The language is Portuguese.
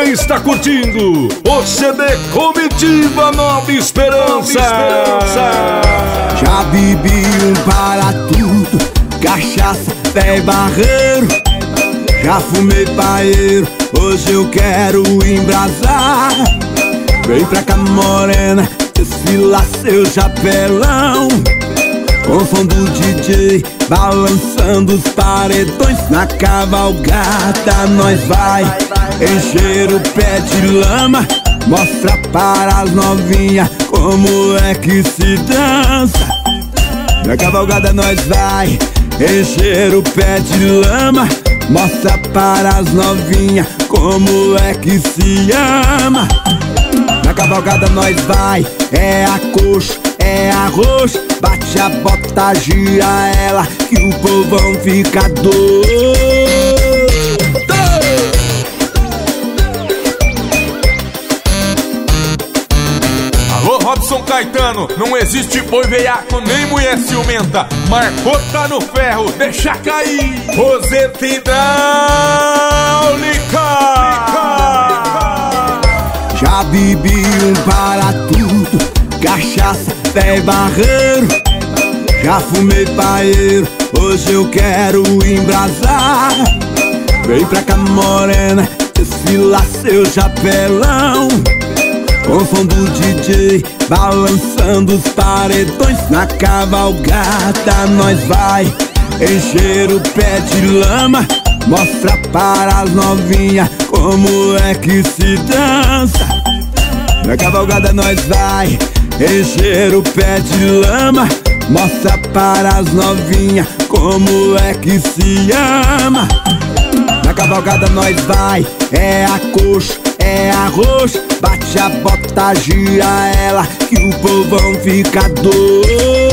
está curtindo o CD Comitiva Nova Esperança. Já bebi para tudo, cachaça, pé e barreiro. Já fumei paeiro, hoje eu quero embrasar. Vem pra cá morena, desfila seu chapelão. Com som do DJ, balançando os paredões. Na cavalgada nós vai encher o pé de lama. Mostra para as novinhas como é que se dança. Na cavalgada nós vai encher o pé de lama. Mostra para as novinhas como é que se ama. Na cavalgada nós vai, é a coxa, é arroz. Bate a bota, gira ela, que o povão fica doido. Alô, Robson Caetano, não existe boi veiaco nem mulher ciumenta. Marcou, tá no ferro, deixa cair. Roseta hidráulica. Já bebi para tudo, cachaça, pé e barreiro. Já fumei paeiro, hoje eu quero embrasar. Vem pra cá morena, desfila seu chapelão. Com som do DJ, balançando os paredões. Na cavalgada nós vai encher o pé de lama. Mostra para as novinhas como é que se dança. Na cavalgada nós vai encher o pé de lama. Mostra para as novinhas como é que se ama. Na cavalgada nós vai, é a coxa, é arroz. Bate a bota, gira ela, que o povão fica doido.